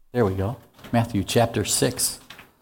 There we go. Matthew chapter 6,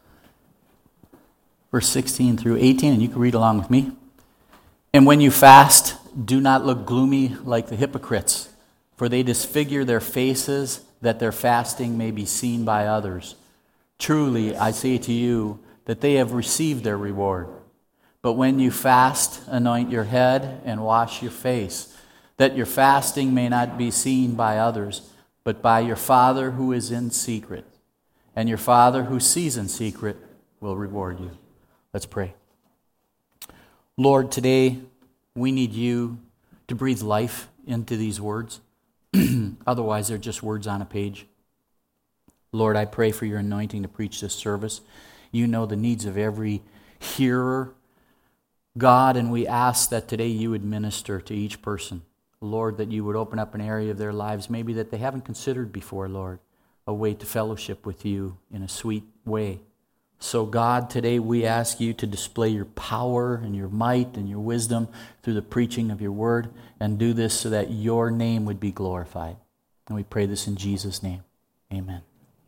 verse 16 through 18, and you can read along with me. And when you fast, do not look gloomy like the hypocrites, for they disfigure their faces that their fasting may be seen by others. Truly, I say to you that they have received their reward. But when you fast, anoint your head and wash your face, that your fasting may not be seen by others, but by your Father who is in secret. And your Father who sees in secret will reward you. Let's pray. Lord, today we need you to breathe life into these words. Otherwise, they're just words on a page. Lord, I pray for your anointing to preach this service. You know the needs of every hearer, God, and we ask that today you would minister to each person. Lord, that you would open up an area of their lives maybe that they haven't considered before, Lord, a way to fellowship with you in a sweet way. So God, today we ask you to display your power and your might and your wisdom through the preaching of your word, and do this so that your name would be glorified. And we pray this in Jesus' name. Amen.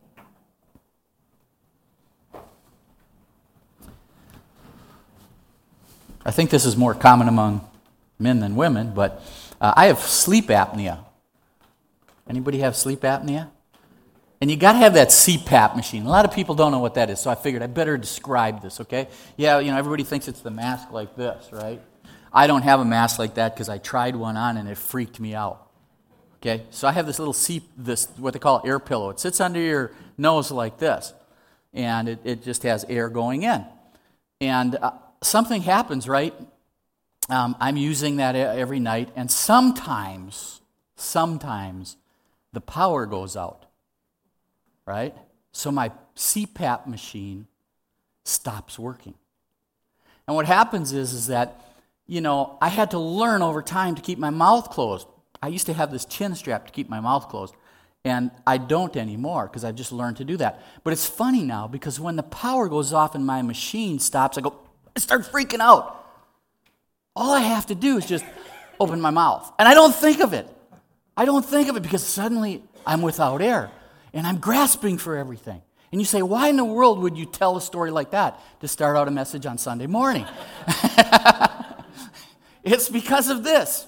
I think this is more common among men than women, but I have sleep apnea. Anybody have sleep apnea? And you got to have that CPAP machine. A lot of people don't know what that is, so I figured I better describe this, okay? Yeah, everybody thinks it's the mask like this, right? I don't have a mask like that because I tried one on and it freaked me out. Okay, so I have this little this what they call air pillow. It sits under your nose like this, and it just has air going in. And something happens, right? I'm using that every night, and sometimes the power goes out, right? So my CPAP machine stops working. And what happens is that, I had to learn over time to keep my mouth closed. I used to have this chin strap to keep my mouth closed, and I don't anymore because I've just learned to do that. But it's funny now because when the power goes off and my machine stops, I start freaking out. All I have to do is just open my mouth. And I don't think of it. Because suddenly I'm without air. And I'm grasping for everything. And you say, why in the world would you tell a story like that to start out a message on Sunday morning? It's because of this.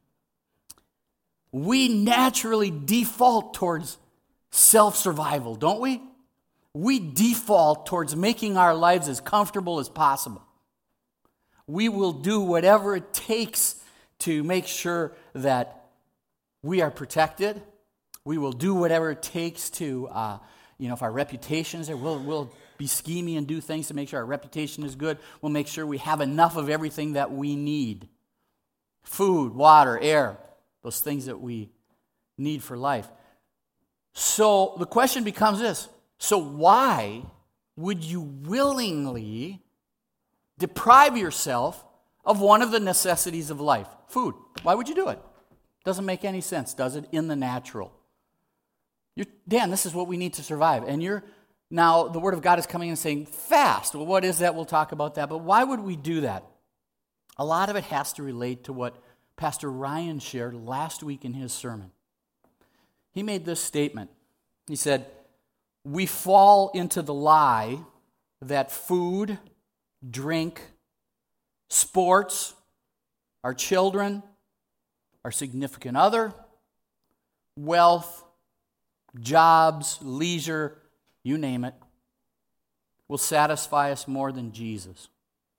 We naturally default towards self-survival, don't we? We default towards making our lives as comfortable as possible. We will do whatever it takes to make sure that we are protected. We will do whatever it takes to, if our reputation is there, we'll be schemy and do things to make sure our reputation is good. We'll make sure we have enough of everything that we need. Food, water, air, those things that we need for life. So the question becomes this. So why would you willingly deprive yourself of one of the necessities of life? Food. Why would you do it? Doesn't make any sense, does it? In the natural. Dan, this is what we need to survive. And now the Word of God is coming and saying, fast. Well, what is that? We'll talk about that. But why would we do that? A lot of it has to relate to what Pastor Ryan shared last week in his sermon. He made this statement. He said, we fall into the lie that food, drink, sports, our children, our significant other, wealth, jobs, leisure, you name it, will satisfy us more than Jesus.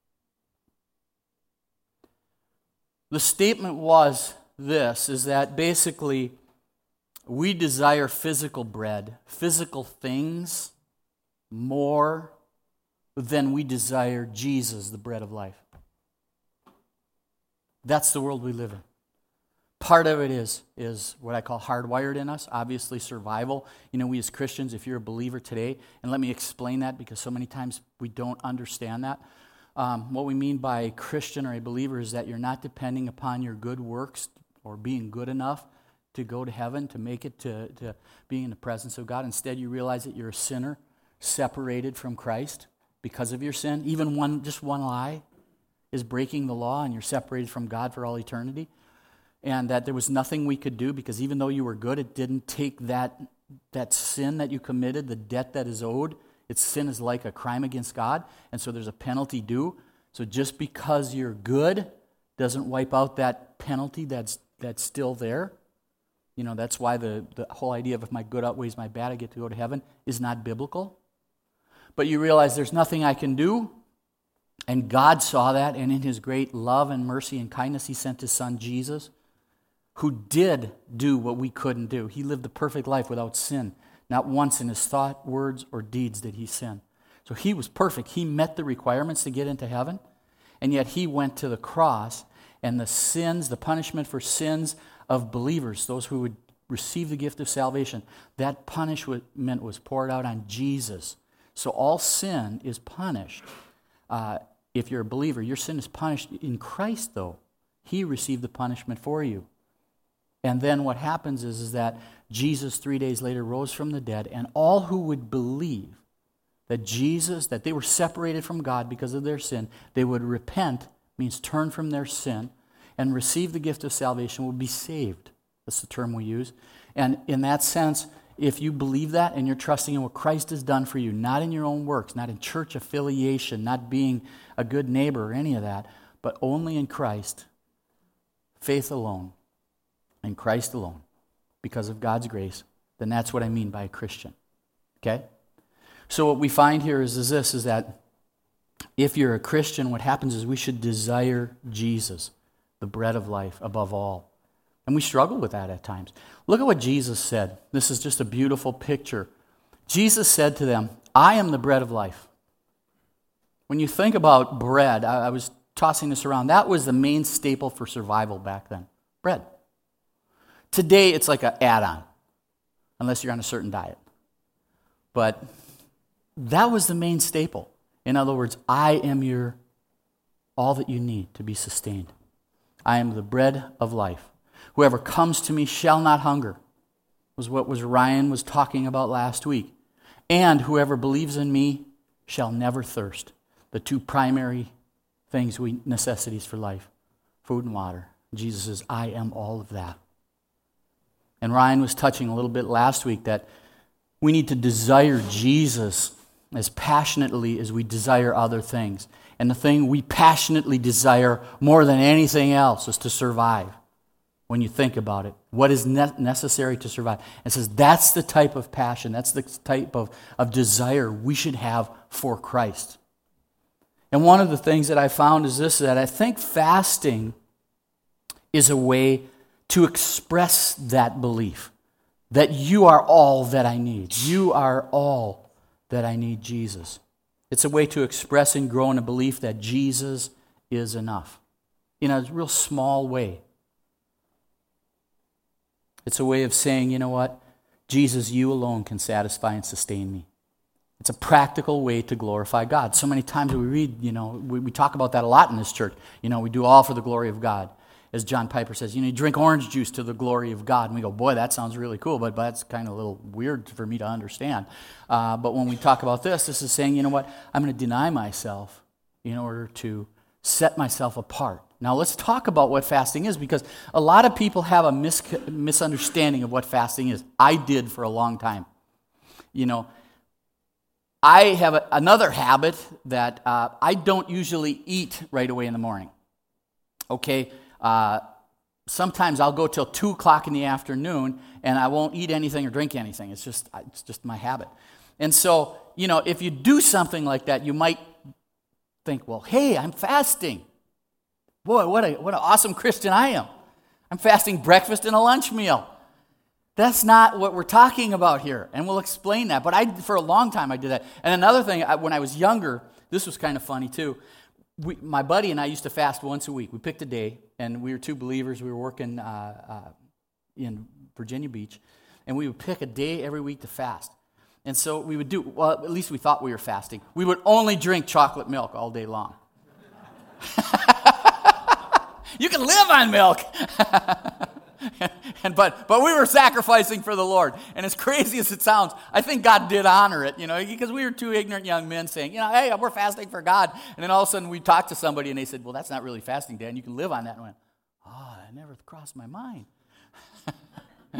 The statement was this, is that basically we desire physical bread, physical things, more than we desire Jesus, the bread of life. That's the world we live in. Part of it is what I call hardwired in us, obviously survival. We as Christians, if you're a believer today, and let me explain that because so many times we don't understand that. What we mean by a Christian or a believer is that you're not depending upon your good works or being good enough to go to heaven, to make it to being in the presence of God. Instead, you realize that you're a sinner separated from Christ because of your sin. Even just one lie is breaking the law, and you're separated from God for all eternity. And that there was nothing we could do because even though you were good, it didn't take that that sin that you committed, the debt that is owed, sin is like a crime against God, and so there's a penalty due. So just because you're good doesn't wipe out that penalty that's still there. That's why the whole idea of if my good outweighs my bad, I get to go to heaven is not biblical. But you realize there's nothing I can do, and God saw that, and in His great love and mercy and kindness, He sent His Son Jesus, who did do what we couldn't do. He lived the perfect life without sin. Not once in His thought, words, or deeds did He sin. So He was perfect. He met the requirements to get into heaven, and yet He went to the cross, and the punishment for sins of believers, those who would receive the gift of salvation, that punishment was poured out on Jesus. So all sin is punished. If you're a believer, your sin is punished. In Christ, though, He received the punishment for you. And then what happens is that Jesus 3 days later rose from the dead, and all who would believe that they were separated from God because of their sin, they would repent, means turn from their sin, and receive the gift of salvation, will be saved. That's the term we use. And in that sense, if you believe that and you're trusting in what Christ has done for you, not in your own works, not in church affiliation, not being a good neighbor or any of that, but only in Christ, faith alone, in Christ alone, because of God's grace, then that's what I mean by a Christian. Okay? So what we find here is that if you're a Christian, what happens is we should desire Jesus, the bread of life, above all. And we struggle with that at times. Look at what Jesus said. This is just a beautiful picture. Jesus said to them, I am the bread of life. When you think about bread, I was tossing this around, that was the main staple for survival back then. Bread. Today, it's like an add-on, unless you're on a certain diet. But that was the main staple. In other words, I am all that you need to be sustained. I am the bread of life. Whoever comes to me shall not hunger, was what Ryan was talking about last week. And whoever believes in me shall never thirst. The two primary necessities for life, food and water. Jesus says, I am all of that. And Ryan was touching a little bit last week that we need to desire Jesus as passionately as we desire other things. And the thing we passionately desire more than anything else is to survive. When you think about it, what is necessary to survive? It says that's the type of passion, that's the type of desire we should have for Christ. And one of the things that I found is that I think fasting is a way to express that belief, that you are all that I need. You are all that I need, Jesus. It's a way to express and grow in a belief that Jesus is enough in a real small way. It's a way of saying, you know what? Jesus, you alone can satisfy and sustain me. It's a practical way to glorify God. So many times we read, we talk about that a lot in this church. We do all for the glory of God. As John Piper says, you drink orange juice to the glory of God. And we go, boy, that sounds really cool, but that's kind of a little weird for me to understand. But when we talk about this is saying, you know what? I'm going to deny myself in order to set myself apart. Now let's talk about what fasting is, because a lot of people have a misunderstanding of what fasting is. I did for a long time. I have another habit that I don't usually eat right away in the morning. Okay? Sometimes I'll go till 2 o'clock in the afternoon and I won't eat anything or drink anything. It's just my habit. And so, if you do something like that, you might think, well, hey, I'm fasting. Boy, what an awesome Christian I am. I'm fasting breakfast and a lunch meal. That's not what we're talking about here, and we'll explain that. But for a long time, I did that. And another thing, when I was younger, this was kind of funny too. My buddy and I used to fast once a week. We picked a day, and we were two believers. We were working in Virginia Beach, and we would pick a day every week to fast. And so we would at least we thought we were fasting. We would only drink chocolate milk all day long. You can live on milk. But we were sacrificing for the Lord. And as crazy as it sounds, I think God did honor it, because we were two ignorant young men saying, hey, we're fasting for God. And then all of a sudden we talked to somebody and they said, well, that's not really fasting, Dan. You can live on that. And I went, it never crossed my mind.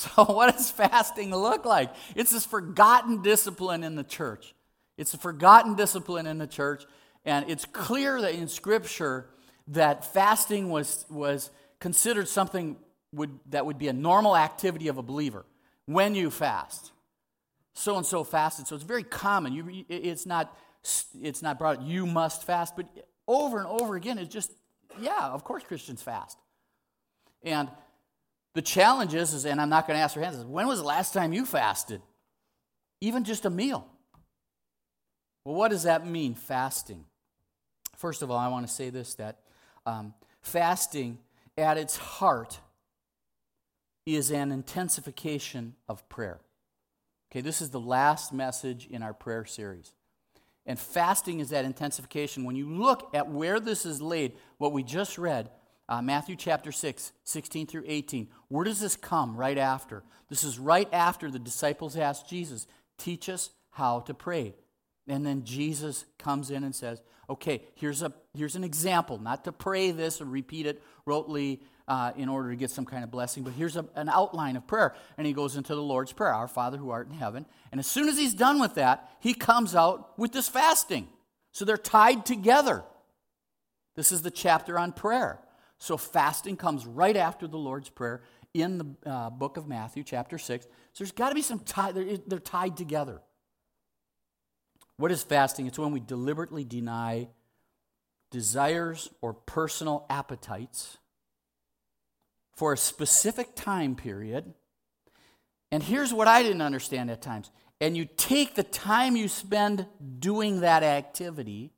So what does fasting look like? It's this forgotten discipline in the church. It's a forgotten discipline in the church, and it's clear that in Scripture that fasting was considered something that would be a normal activity of a believer. When you fast, so-and-so fasted. So it's very common. It's not brought up, you must fast, but over and over again, it's just, yeah, of course Christians fast. And the challenge is, and I'm not going to ask for hands, is when was the last time you fasted? Even just a meal. Well, what does that mean, fasting? First of all, I want to say this, that fasting at its heart is an intensification of prayer. Okay, this is the last message in our prayer series. And fasting is that intensification. When you look at where this is laid, what we just read, Matthew chapter 6, 16 through 18, where does this come right after? This is right after the disciples asked Jesus, teach us how to pray. And then Jesus comes in and says, okay, here's an example, not to pray this or repeat it rotely in order to get some kind of blessing, but here's an outline of prayer. And he goes into the Lord's Prayer, our Father who art in heaven. And as soon as he's done with that, he comes out with this fasting. So they're tied together. This is the chapter on prayer. So fasting comes right after the Lord's Prayer in the book of Matthew, chapter 6. So there's got to be some tie. They're tied together. What is fasting? It's when we deliberately deny desires or personal appetites for a specific time period. And here's what I didn't understand at times. And you take the time you spend doing that activity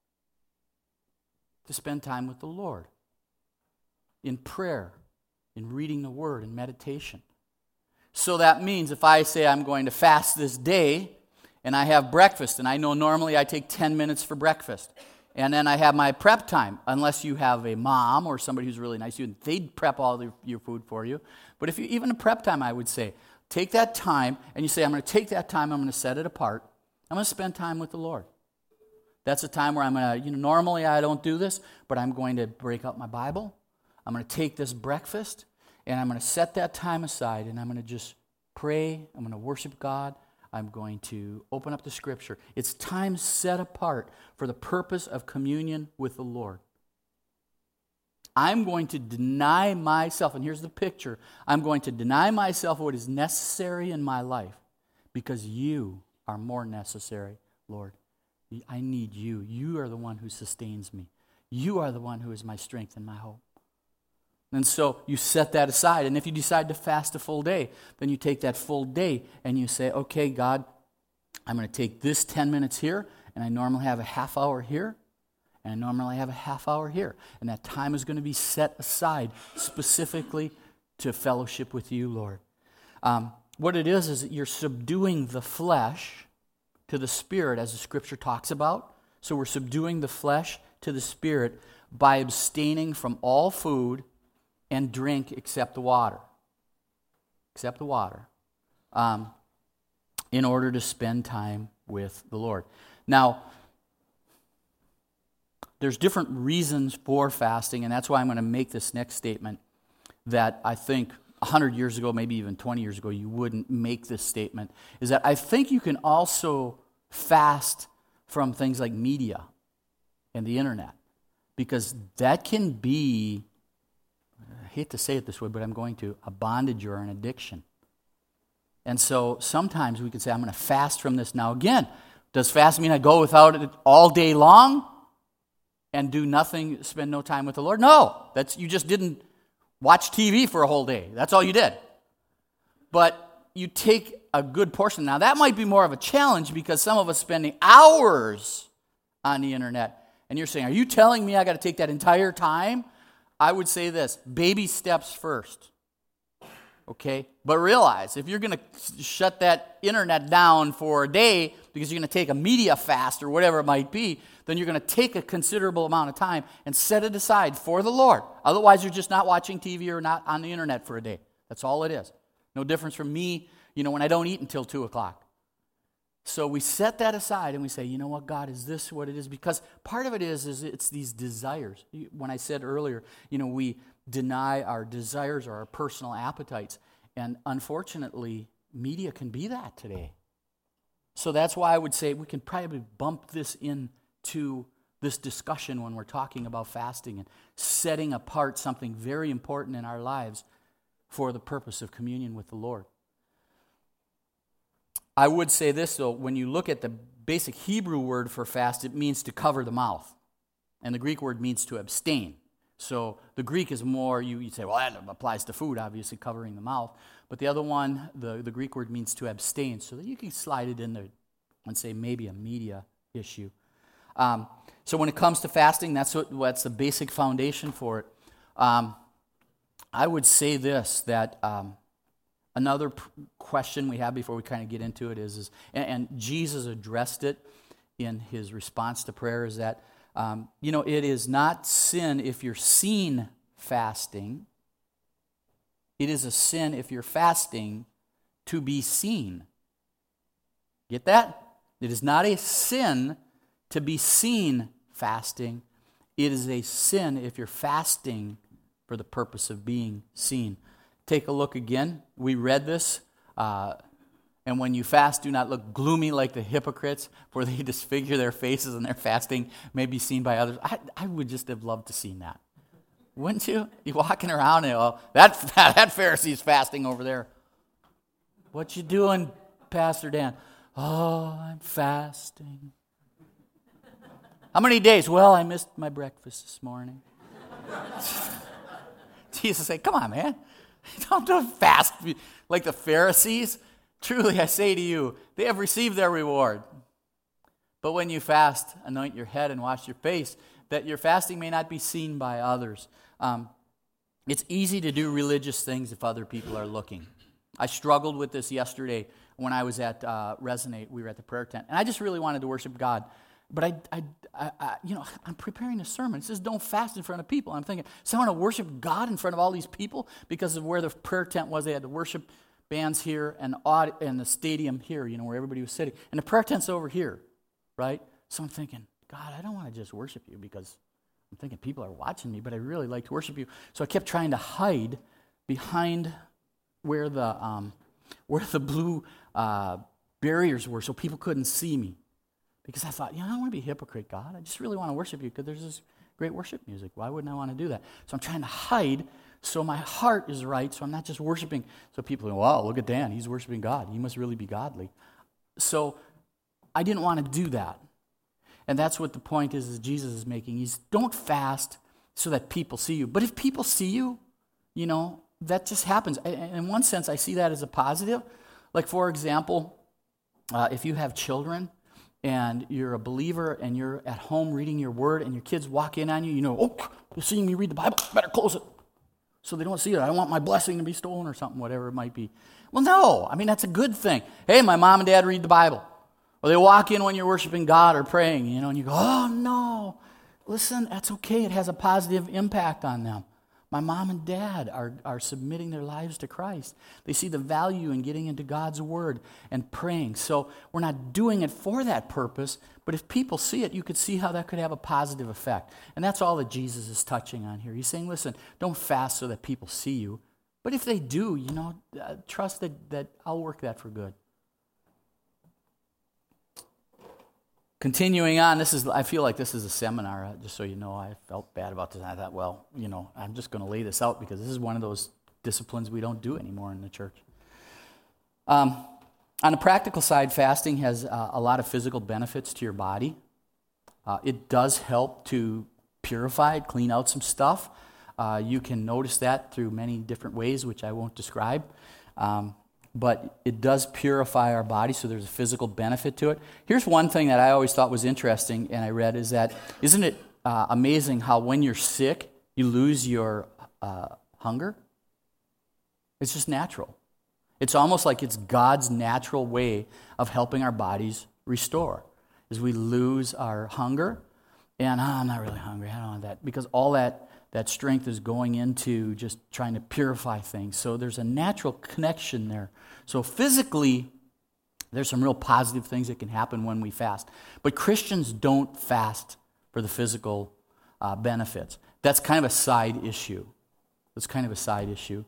to spend time with the Lord in prayer, in reading the Word, in meditation. So that means if I say I'm going to fast this day, and I have breakfast, and I know normally I take 10 minutes for breakfast. And then I have my prep time, unless you have a mom or somebody who's really nice to you, they'd prep all your food for you. But if you even a prep time, I would say, take that time, and you say, I'm going to take that time, I'm going to set it apart. I'm going to spend time with the Lord. That's a time where I'm going to, normally I don't do this, but I'm going to break out my Bible. I'm going to take this breakfast, and I'm going to set that time aside, and I'm going to just pray. I'm going to worship God. I'm going to open up the Scripture. It's time set apart for the purpose of communion with the Lord. I'm going to deny myself, and here's the picture. I'm going to deny myself what is necessary in my life because you are more necessary, Lord. I need you. You are the one who sustains me. You are the one who is my strength and my hope. And so you set that aside. And if you decide to fast a full day, then you take that full day and you say, okay, God, I'm going to take this 10 minutes here, and I normally have a half hour here, and I normally have a half hour here. And that time is going to be set aside specifically to fellowship with you, Lord. What it is that you're subduing the flesh to the Spirit, as the Scripture talks about. So we're subduing the flesh to the Spirit by abstaining from all food and drink except the water. Except the water. In order to spend time with the Lord. Now, there's different reasons for fasting, and that's why I'm going to make this next statement that I think 100 years ago, maybe even 20 years ago, you wouldn't make this statement, is that I think you can also fast from things like media and the internet, because that can be, I hate to say it this way, but I'm going to, a bondage or an addiction. And so sometimes we could say, I'm going to fast from this. Now again, does fast mean I go without it all day long and do nothing, spend no time with the Lord? No, you just didn't watch TV for a whole day. That's all you did. But you take a good portion. Now that might be more of a challenge because some of us spending hours on the internet. And you're saying, are you telling me I got to take that entire time? I would say this, baby steps first. Okay? But realize, if you're going to shut that internet down for a day because you're going to take a media fast or whatever it might be, then you're going to take a considerable amount of time and set it aside for the Lord. Otherwise, you're just not watching TV or not on the internet for a day. That's all it is. No difference from me, when I don't eat until 2 o'clock. So we set that aside and we say, you know what, God, is this what it is? Because part of it is it's these desires. When I said earlier, we deny our desires or our personal appetites. And unfortunately, media can be that today. So that's why I would say we can probably bump this into this discussion when we're talking about fasting and setting apart something very important in our lives for the purpose of communion with the Lord. I would say this, though, when you look at the basic Hebrew word for fast, it means to cover the mouth. And the Greek word means to abstain. So the Greek is more, you'd say, well, that applies to food, obviously, covering the mouth. But the other one, the Greek word means to abstain. So that you can slide it in there and say maybe a media issue. So when it comes to fasting, that's the basic foundation for it. I would say this, that another question we have before we kind of get into it is and Jesus addressed it in his response to prayer, is that, it is not sin if you're seen fasting. It is a sin if you're fasting to be seen. Get that? It is not a sin to be seen fasting. It is a sin if you're fasting for the purpose of being seen. Take a look again. We read this. And when you fast, do not look gloomy like the hypocrites, for they disfigure their faces, and their fasting may be seen by others. I would just have loved to seen that. Wouldn't you? You're walking around and, that Pharisee's fasting over there. What you doing, Pastor Dan? Oh, I'm fasting. How many days? Well, I missed my breakfast this morning. Jesus said, come on, man. Don't fast like the Pharisees. Truly, I say to you, they have received their reward. But when you fast, anoint your head and wash your face, that your fasting may not be seen by others. It's easy to do religious things if other people are looking. I struggled with this yesterday when I was at Resonate. We were at the prayer tent, and I just really wanted to worship God. But I'm preparing a sermon. It says don't fast in front of people. I'm thinking, so I want to worship God in front of all these people because of where the prayer tent was. They had the worship bands here and the stadium here, where everybody was sitting. And the prayer tent's over here, right? So I'm thinking, God, I don't want to just worship you because I'm thinking people are watching me, but I really like to worship you. So I kept trying to hide behind where the blue barriers were so people couldn't see me. Because I thought, I don't want to be a hypocrite, God. I just really want to worship you because there's this great worship music. Why wouldn't I want to do that? So I'm trying to hide so my heart is right, so I'm not just worshiping. So people go, wow, look at Dan. He's worshiping God. He must really be godly. So I didn't want to do that. And that's what the point is Jesus is making. He's don't fast so that people see you. But if people see you, that just happens. In one sense, I see that as a positive. Like, for example, if you have children, and you're a believer, and you're at home reading your word, and your kids walk in on you, they're seeing me read the Bible, better close it, so they don't see it. I don't want my blessing to be stolen or something, whatever it might be. Well, no, that's a good thing. Hey, my mom and dad read the Bible. Or they walk in when you're worshiping God or praying, and you go, oh, no. Listen, that's okay. It has a positive impact on them. My mom and dad are submitting their lives to Christ. They see the value in getting into God's Word and praying. So we're not doing it for that purpose, but if people see it, you could see how that could have a positive effect. And that's all that Jesus is touching on here. He's saying, listen, don't fast so that people see you. But if they do, trust that I'll work that for good. Continuing on, I feel like this is a seminar, just so you know. I felt bad about this. I thought, well, I'm just going to lay this out because this is one of those disciplines we don't do anymore in the church. On the practical side, fasting has a lot of physical benefits to your body. It does help to purify it, clean out some stuff. You can notice that through many different ways, which I won't describe. But it does purify our body, so there's a physical benefit to it. Here's one thing that I always thought was interesting, and I read, is that, isn't it amazing how when you're sick, you lose your hunger? It's just natural. It's almost like it's God's natural way of helping our bodies restore, is we lose our hunger, and I'm not really hungry, I don't want that, because all that strength is going into just trying to purify things. So there's a natural connection there. So physically, there's some real positive things that can happen when we fast. But Christians don't fast for the physical benefits. That's kind of a side issue.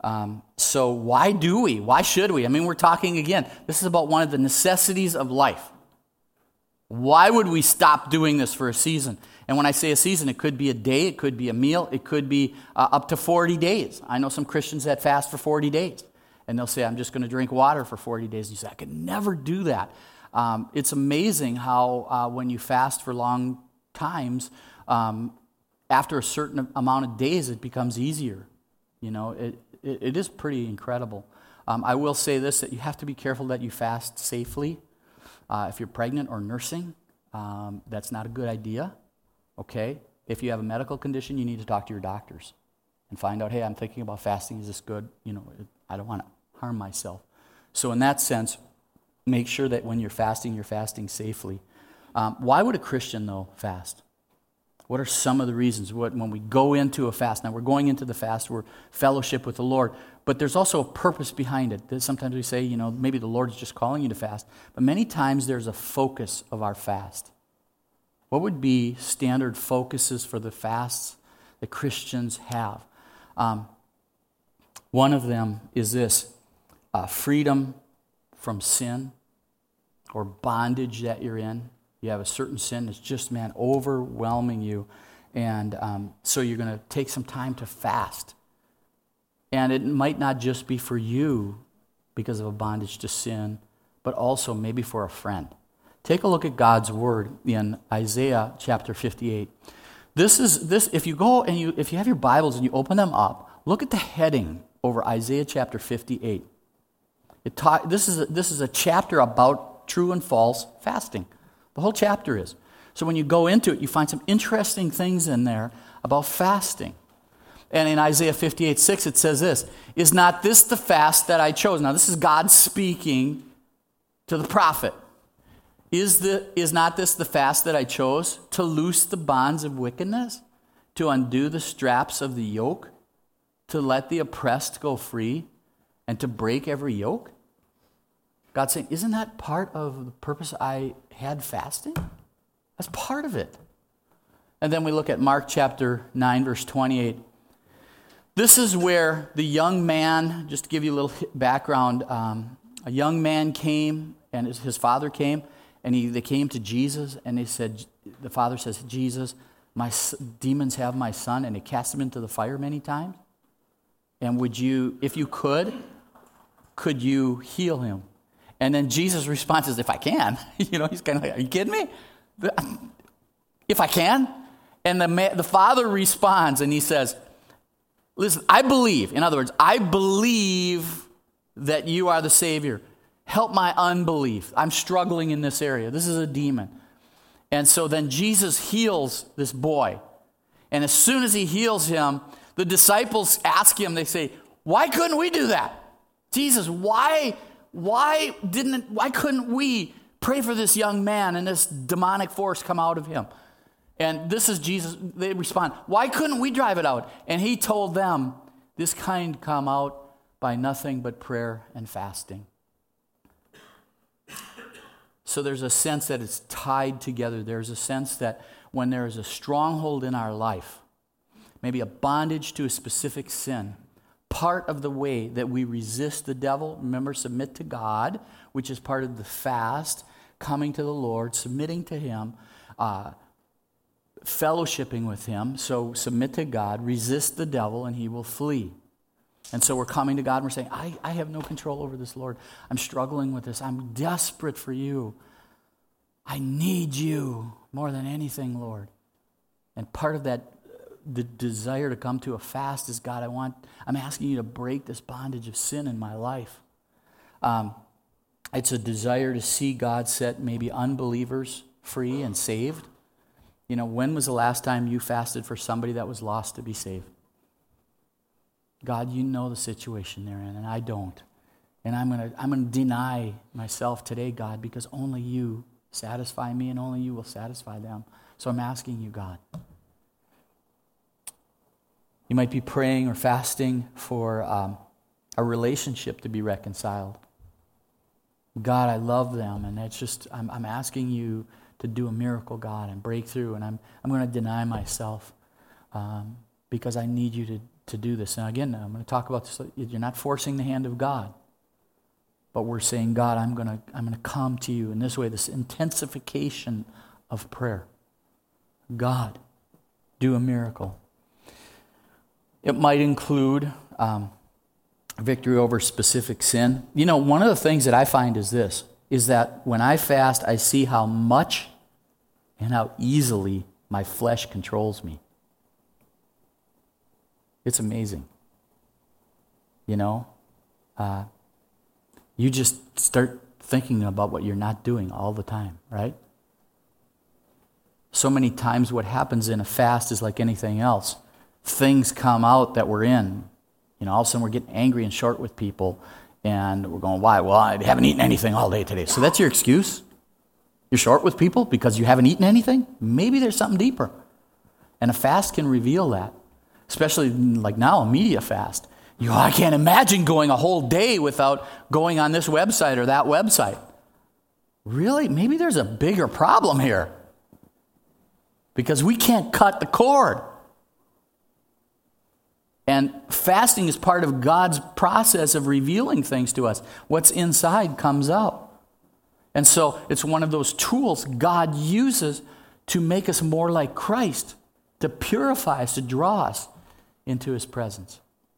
So why do we? Why should we? I mean, we're talking again. This is about one of the necessities of life. Why would we stop doing this for a season? And when I say a season, it could be a day, it could be a meal, it could be up to 40 days. I know some Christians that fast for 40 days. And they'll say, I'm just going to drink water for 40 days. And you say, I could never do that. It's amazing how when you fast for long times, after a certain amount of days, it becomes easier. You know, it is pretty incredible. I will say this, that you have to be careful that you fast safely. If you're pregnant or nursing, that's not a good idea, okay? If you have a medical condition, you need to talk to your doctors and find out, hey, I'm thinking about fasting. Is this good? You know, I don't want to harm myself. So in that sense, make sure that when you're fasting safely. Why would a Christian, though, fast? What are some of the reasons when we go into a fast? Now, we're going into the fast, we're fellowship with the Lord, but there's also a purpose behind it. Sometimes we say, you know, maybe the Lord is just calling you to fast, but many times there's a focus of our fast. What would be standard focuses for the fasts that Christians have? One of them is this, freedom from sin or bondage that you're in. You have a certain sin that's just, man, overwhelming you. And so you're going to take some time to fast. And it might not just be for you because of a bondage to sin, but also maybe for a friend. Take a look at God's word in Isaiah chapter 58. This if you go and if you have your Bibles and you open them up, look at the heading over Isaiah chapter 58. This is a chapter about true and false fasting. The whole chapter is. So when you go into it, you find some interesting things in there about fasting. And in Isaiah 58:6, it says this, is not this the fast that I chose? Now, this is God speaking to the prophet. Is not this the fast that I chose? To loose the bonds of wickedness? To undo the straps of the yoke? To let the oppressed go free? And to break every yoke? God's saying, isn't that part of the purpose I had fasting? That's part of it. And then we look at Mark chapter 9, verse 28. This is where the young man, just to give you a little background, a young man came, and his father came, and they came to Jesus, and they said, the father says, Jesus, my demons have my son, and they cast him into the fire many times. And would you, if you could you heal him? And then Jesus' response is, if I can. You know, he's kind of like, are you kidding me? If I can? And the father responds and he says, listen, I believe. In other words, I believe that you are the Savior. Help my unbelief. I'm struggling in this area. This is a demon. And so then Jesus heals this boy. And as soon as he heals him, the disciples ask him, they say, why couldn't we do that? Jesus, why couldn't we pray for this young man and this demonic force come out of him? And this is Jesus. They respond, why couldn't we drive it out? And he told them, this kind come out by nothing but prayer and fasting. So there's a sense that it's tied together. There's a sense that when there is a stronghold in our life, maybe a bondage to a specific sin, part of the way that we resist the devil, remember, submit to God, which is part of the fast, coming to the Lord, submitting to Him, fellowshipping with Him. So submit to God, resist the devil, and he will flee. And so we're coming to God and we're saying, I have no control over this, Lord. I'm struggling with this. I'm desperate for you. I need you more than anything, Lord. And part of that, the desire to come to a fast is, God, I'm asking you to break this bondage of sin in my life. It's a desire to see God set maybe unbelievers free and saved. You know, when was the last time you fasted for somebody that was lost to be saved? God, you know the situation they're in, and I don't. And I'm gonna deny myself today, God, because only you satisfy me and only you will satisfy them. So I'm asking you, God. You might be praying or fasting for a relationship to be reconciled. God, I love them, and it's just, I'm asking you to do a miracle, God, and break through, and I'm going to deny myself because I need you to do this. And again, I'm going to talk about this. You're not forcing the hand of God, but we're saying, God, I'm going to come to you in this way, this intensification of prayer. God, do a miracle. It might include victory over specific sin. You know, one of the things that I find is this, is that when I fast, I see how much and how easily my flesh controls me. It's amazing. You know, you just start thinking about what you're not doing all the time, right? So many times what happens in a fast is like anything else. Things come out that we're in. You know, all of a sudden we're getting angry and short with people, and we're going, why? Well, I haven't eaten anything all day today. So that's your excuse? You're short with people because you haven't eaten anything? Maybe there's something deeper. And a fast can reveal that. Especially like now, a media fast. I can't imagine going a whole day without going on this website or that website. Really? Maybe there's a bigger problem here. Because we can't cut the cord. And fasting is part of God's process of revealing things to us. What's inside comes out. And so it's one of those tools God uses to make us more like Christ, to purify us, to draw us into his presence.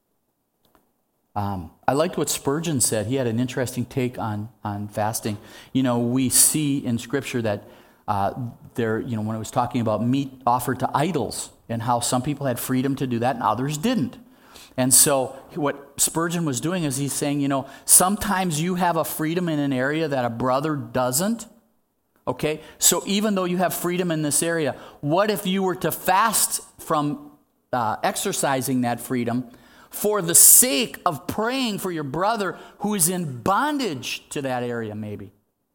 I liked what Spurgeon said. He had an interesting take on fasting. You know, we see in Scripture that when it was talking about meat offered to idols and how some people had freedom to do that and others didn't. And so what Spurgeon was doing is he's saying, you know, sometimes you have a freedom in an area that a brother doesn't. Okay? So even though you have freedom in this area, what if you were to fast from exercising that freedom for the sake of praying for your brother who is in bondage to that area maybe?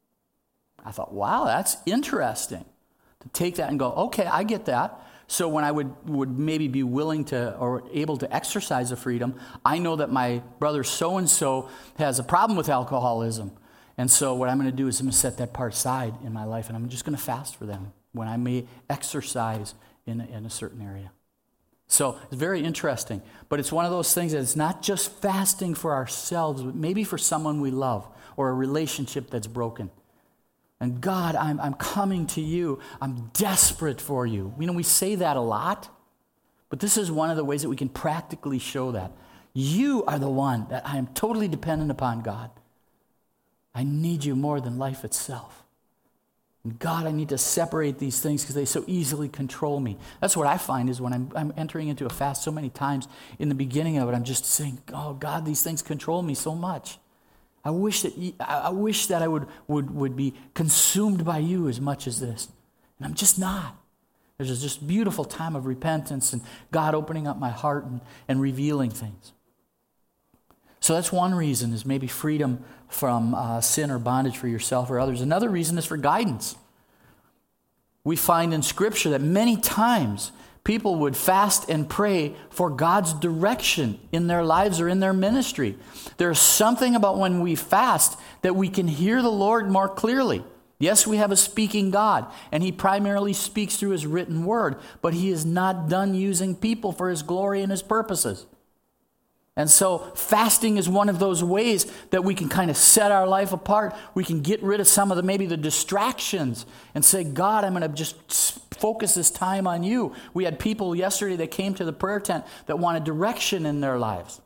I thought, wow, that's interesting to take that and go, okay, I get that. So when I would maybe be willing to or able to exercise the freedom, I know that my brother so-and-so has a problem with alcoholism. And so what I'm going to do is I'm going to set that part aside in my life, and I'm just going to fast for them when I may exercise in a certain area. So it's very interesting. But it's one of those things that it's not just fasting for ourselves, but maybe for someone we love or a relationship that's broken. And God, I'm coming to you. I'm desperate for you. You know, we say that a lot, but this is one of the ways that we can practically show that. You are the one that I am totally dependent upon, God. I need you more than life itself. And God, I need to separate these things because they so easily control me. That's what I find is when I'm entering into a fast so many times, in the beginning of it, I'm just saying, oh, God, these things control me so much. I wish that I would be consumed by you as much as this. And I'm just not. There's this just beautiful time of repentance and God opening up my heart and revealing things. So that's one reason, is maybe freedom from sin or bondage for yourself or others. Another reason is for guidance. We find in Scripture that many times people would fast and pray for God's direction in their lives or in their ministry. There's something about when we fast that we can hear the Lord more clearly. Yes, we have a speaking God, and he primarily speaks through his written word, but he is not done using people for his glory and his purposes. And so fasting is one of those ways that we can kind of set our life apart. We can get rid of some of maybe the distractions and say, God, I'm going to just focus this time on you. We had people yesterday that came to the prayer tent that wanted direction in their lives.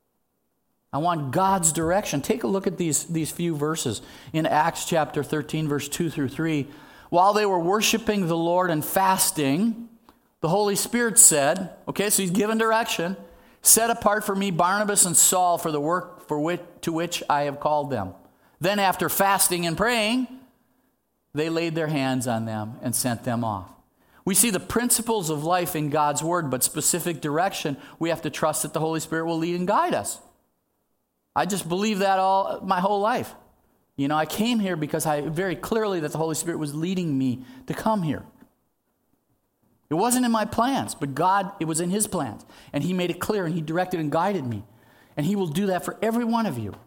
I want God's direction. Take a look at these few verses. In Acts chapter 13, verse 2 through 3, while they were worshiping the Lord and fasting, the Holy Spirit said, okay, so he's given direction, set apart for me Barnabas and Saul for the work to which I have called them. Then after fasting and praying, they laid their hands on them and sent them off. We see the principles of life in God's word, but specific direction, we have to trust that the Holy Spirit will lead and guide us. I just believe that my whole life. You know, I came here because I very clearly that the Holy Spirit was leading me to come here. It wasn't in my plans, but God, it was in his plans. And he made it clear, and he directed and guided me. And he will do that for every one of you.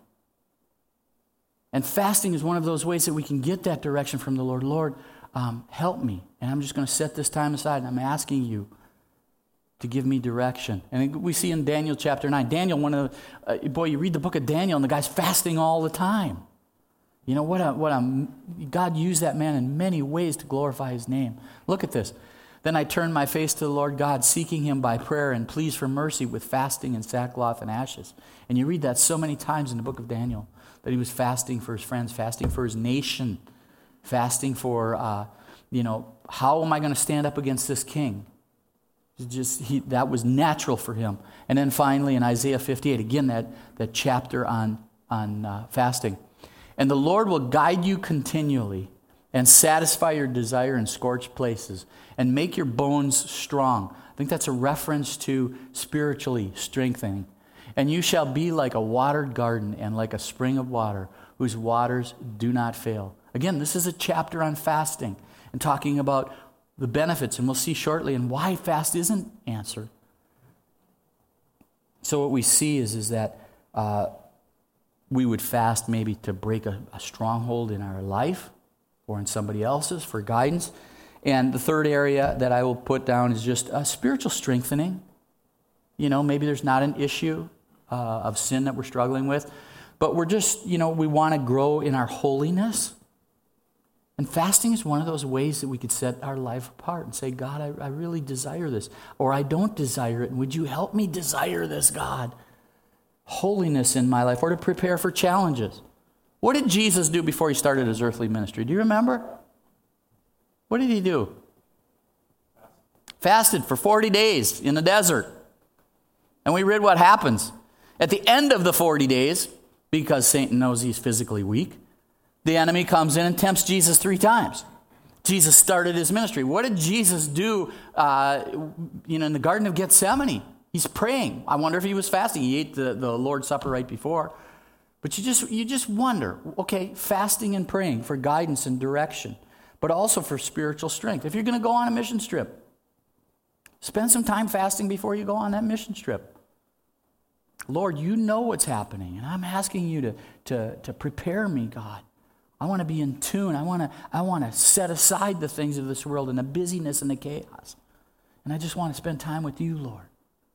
And fasting is one of those ways that we can get that direction from the Lord. Lord, help me. And I'm just going to set this time aside, and I'm asking you to give me direction. And we see in Daniel chapter 9, Daniel, you read the book of Daniel, and the guy's fasting all the time. You know, God used that man in many ways to glorify his name. Look at this. Then I turned my face to the Lord God, seeking him by prayer and pleas for mercy with fasting and sackcloth and ashes. And you read that so many times in the book of Daniel, that he was fasting for his friends, fasting for his nation, fasting for, how am I going to stand up against this king? That was natural for him. And then finally in Isaiah 58, again, that chapter on fasting. And the Lord will guide you continually and satisfy your desire in scorched places and make your bones strong. I think that's a reference to spiritually strengthening. And you shall be like a watered garden and like a spring of water whose waters do not fail. Again, this is a chapter on fasting and talking about the benefits, and we'll see shortly, and why fast isn't answered. So what we see is that we would fast maybe to break a stronghold in our life or in somebody else's for guidance. And the third area that I will put down is just spiritual strengthening. You know, maybe there's not an issue of sin that we're struggling with, but we're just, we want to grow in our holiness. And fasting is one of those ways that we could set our life apart and say, God, I really desire this, or I don't desire it, and would you help me desire this, God? Holiness in my life, or to prepare for challenges. What did Jesus do before he started his earthly ministry? Do you remember? What did he do? Fasted for 40 days in the desert. And we read what happens. At the end of the 40 days, because Satan knows he's physically weak, the enemy comes in and tempts Jesus 3 times. Jesus started his ministry. What did Jesus do in the Garden of Gethsemane? He's praying. I wonder if he was fasting. He ate the Lord's Supper right before. But you just wonder, okay, fasting and praying for guidance and direction, but also for spiritual strength. If you're going to go on a mission trip, spend some time fasting before you go on that mission trip. Lord, you know what's happening, and I'm asking you to prepare me, God. I want to be in tune. I want to set aside the things of this world and the busyness and the chaos. And I just want to spend time with you, Lord.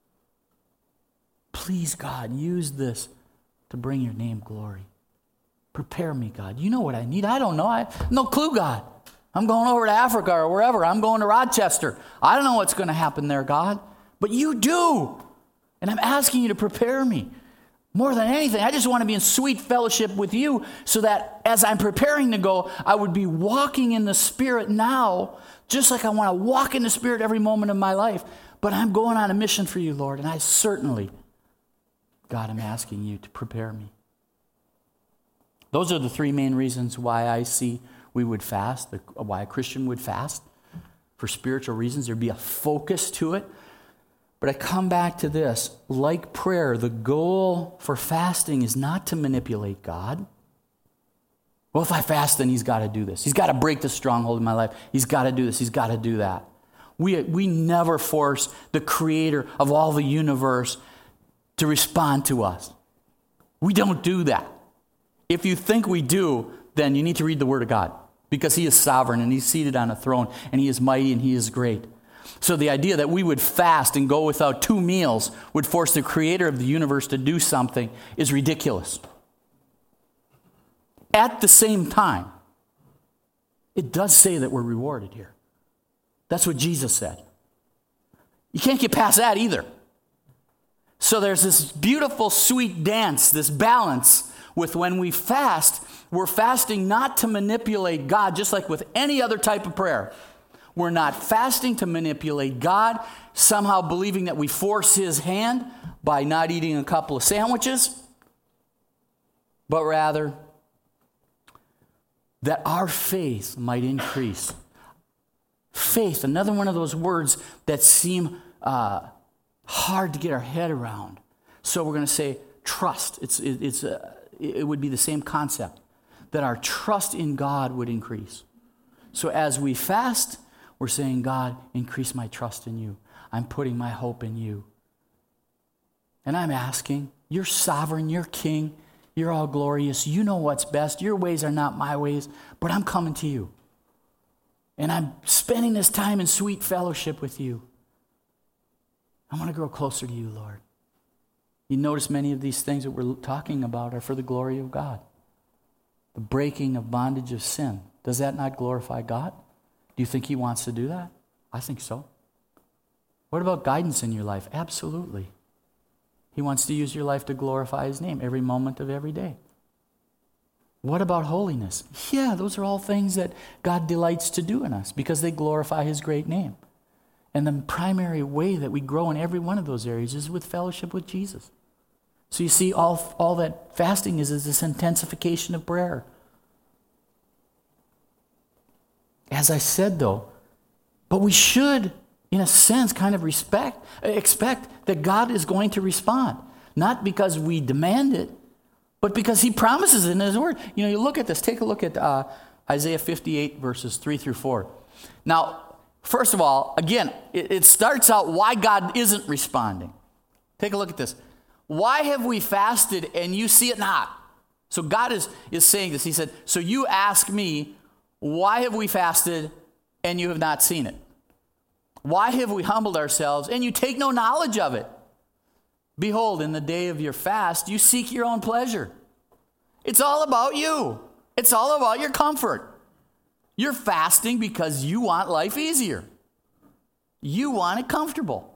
Please, God, use this to bring your name glory. Prepare me, God. You know what I need. I don't know. I have no clue, God. I'm going over to Africa or wherever. I'm going to Rochester. I don't know what's going to happen there, God. But you do. And I'm asking you to prepare me. More than anything, I just want to be in sweet fellowship with you so that as I'm preparing to go, I would be walking in the Spirit now, just like I want to walk in the Spirit every moment of my life. But I'm going on a mission for you, Lord, and I certainly, God, I'm asking you to prepare me. Those are the 3 main reasons why I see we would fast, why a Christian would fast. For spiritual reasons, there'd be a focus to it. But I come back to this. Like prayer, the goal for fasting is not to manipulate God. Well, if I fast, then he's got to do this. He's got to break the stronghold in my life. He's got to do this. He's got to do that. We never force the creator of all the universe to respond to us. We don't do that. If you think we do, then you need to read the Word of God, because he is sovereign and he's seated on a throne and he is mighty and he is great. So the idea that we would fast and go without 2 meals would force the creator of the universe to do something is ridiculous. At the same time, it does say that we're rewarded here. That's what Jesus said. You can't get past that either. So there's this beautiful, sweet dance, this balance with when we fast, we're fasting not to manipulate God, just like with any other type of prayer. We're not fasting to manipulate God, somehow believing that we force his hand by not eating a couple of sandwiches, but rather that our faith might increase. Faith, another one of those words that seem hard to get our head around. So we're going to say trust. It would be the same concept, that our trust in God would increase. So as we fast, we're saying, God, increase my trust in you. I'm putting my hope in you. And I'm asking, you're sovereign, you're king, you're all glorious, you know what's best, your ways are not my ways, but I'm coming to you. And I'm spending this time in sweet fellowship with you. I want to grow closer to you, Lord. You notice many of these things that we're talking about are for the glory of God. The breaking of bondage of sin. Does that not glorify God? Do you think he wants to do that? I think so. What about guidance in your life? Absolutely. He wants to use your life to glorify his name every moment of every day. What about holiness? Yeah, those are all things that God delights to do in us because they glorify his great name. And the primary way that we grow in every one of those areas is with fellowship with Jesus. So you see, all that fasting is this intensification of prayer. As I said, though, but we should, in a sense, kind of expect that God is going to respond. Not because we demand it, but because he promises it in his word. You know, you look at this. Take a look at Isaiah 58, verses 3 through 4. Now, first of all, again, it starts out why God isn't responding. Take a look at this. Why have we fasted and you see it not? So God is saying this. He said, so you ask me, why have we fasted and you have not seen it? Why have we humbled ourselves and you take no knowledge of it? Behold, in the day of your fast, you seek your own pleasure. It's all about you. It's all about your comfort. You're fasting because you want life easier. You want it comfortable.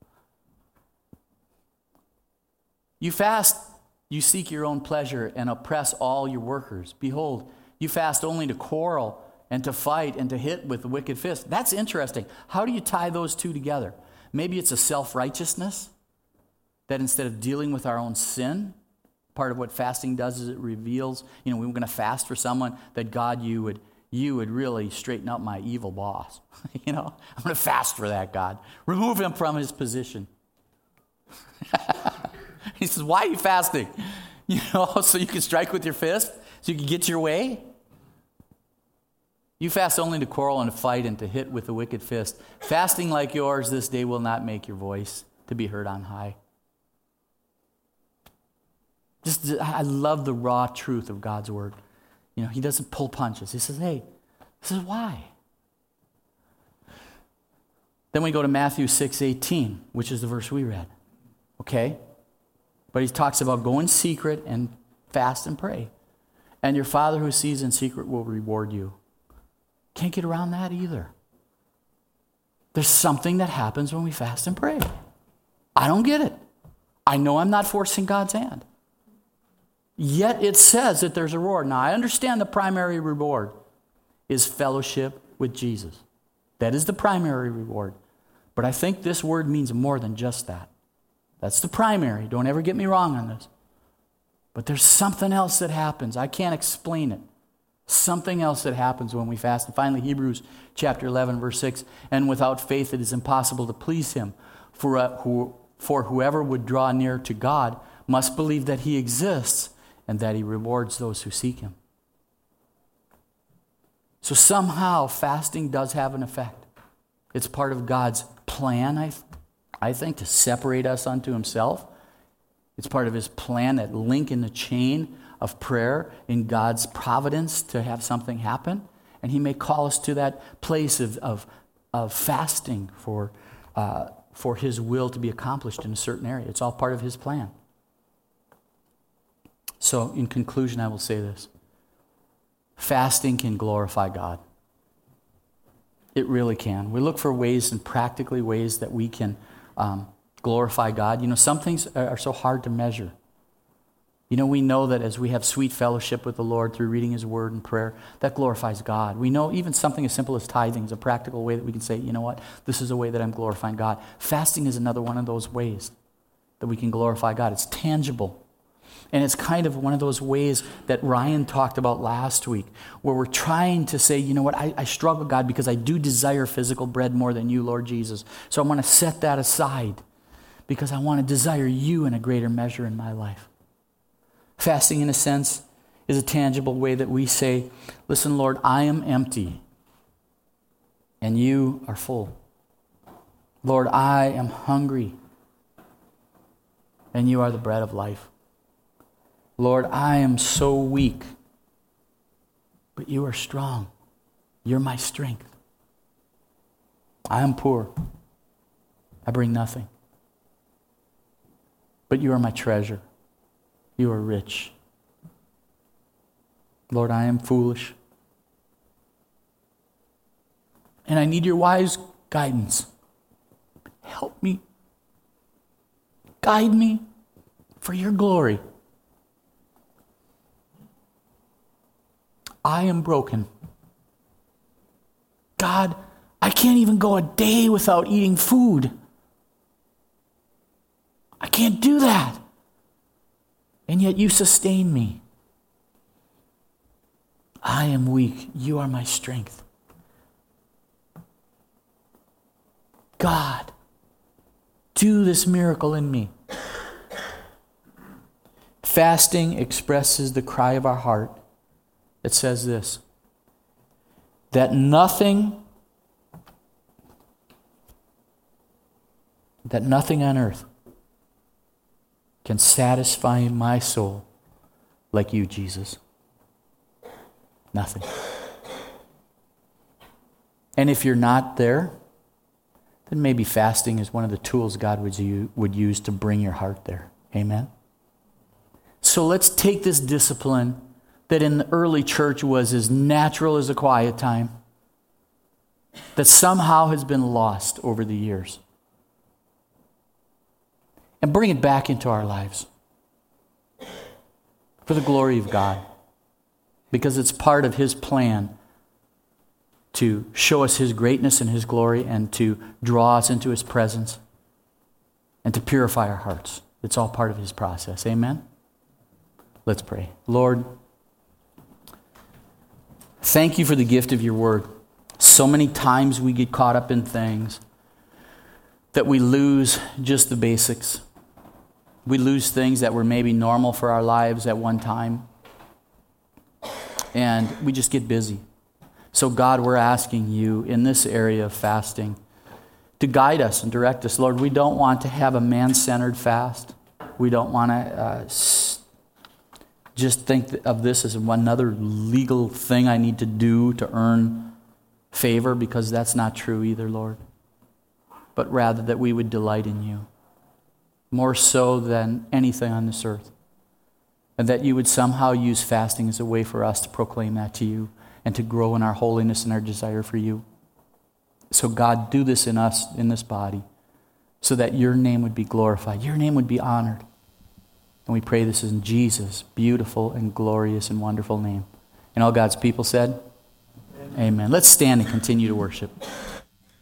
You fast, you seek your own pleasure and oppress all your workers. Behold, you fast only to quarrel and to fight and to hit with the wicked fist. That's interesting. How do you tie those two together? Maybe it's a self-righteousness that instead of dealing with our own sin, part of what fasting does is it reveals, we were going to fast for someone that God, you would really straighten up my evil boss. I'm going to fast for that, God. Remove him from his position. He says, why are you fasting? So you can strike with your fist? So you can get your way? You fast only to quarrel and to fight and to hit with the wicked fist. Fasting like yours this day will not make your voice to be heard on high. I love the raw truth of God's word. He doesn't pull punches. He says, hey, this is why. Then we go to Matthew 6:18, which is the verse we read. Okay? But he talks about go in secret and fast and pray. And your Father who sees in secret will reward you. Can't get around that either. There's something that happens when we fast and pray. I don't get it. I know I'm not forcing God's hand. Yet it says that there's a reward. Now, I understand the primary reward is fellowship with Jesus. That is the primary reward. But I think this word means more than just that. That's the primary. Don't ever get me wrong on this. But there's something else that happens. I can't explain it. Something else that happens when we fast. And finally, Hebrews chapter 11, verse 6, and without faith it is impossible to please him. For whoever would draw near to God must believe that he exists and that he rewards those who seek him. So somehow fasting does have an effect. It's part of God's plan, I think, to separate us unto himself. It's part of his plan, that link in the chain of prayer in God's providence to have something happen. And he may call us to that place of fasting for his will to be accomplished in a certain area. It's all part of his plan. So in conclusion, I will say this. Fasting can glorify God. It really can. We look for ways and practically ways that we can glorify God. Some things are so hard to measure. We know that as we have sweet fellowship with the Lord through reading his word and prayer, that glorifies God. We know even something as simple as tithing is a practical way that we can say, you know what, this is a way that I'm glorifying God. Fasting is another one of those ways that we can glorify God. It's tangible. And it's kind of one of those ways that Ryan talked about last week, where we're trying to say, you know what, I struggle, God, because I do desire physical bread more than you, Lord Jesus. So I want to set that aside because I want to desire you in a greater measure in my life. Fasting, in a sense, is a tangible way that we say, listen, Lord, I am empty and you are full. Lord, I am hungry and you are the bread of life. Lord, I am so weak, but you are strong. You're my strength. I am poor. I bring nothing. but you are my treasure. You are rich. Lord, I am foolish. And I need your wise guidance. Help me. Guide me for your glory. I am broken. God, I can't even go a day without eating food. I can't do that. And yet you sustain me. I am weak. You are my strength. God, do this miracle in me. Fasting expresses the cry of our heart. It says this, that nothing on earth can satisfy my soul like you, Jesus. Nothing. And if you're not there, then maybe fasting is one of the tools God would use to bring your heart there. Amen? So let's take this discipline that in the early church was as natural as a quiet time, that somehow has been lost over the years, and bring it back into our lives for the glory of God, because it's part of His plan to show us His greatness and His glory and to draw us into His presence and to purify our hearts. It's all part of His process. Amen? Let's pray. Lord, thank you for the gift of your word. So many times we get caught up in things that we lose just the basics. We lose things that were maybe normal for our lives at one time. And we just get busy. So God, we're asking you in this area of fasting to guide us and direct us. Lord, we don't want to have a man-centered fast. We don't want to just think of this as another legal thing I need to do to earn favor, because that's not true either, Lord. But rather that we would delight in you more so than anything on this earth. And that you would somehow use fasting as a way for us to proclaim that to you and to grow in our holiness and our desire for you. So God, do this in us, in this body, so that your name would be glorified, your name would be honored. And we pray this in Jesus' beautiful and glorious and wonderful name. And all God's people said, Amen. Let's stand and continue to worship.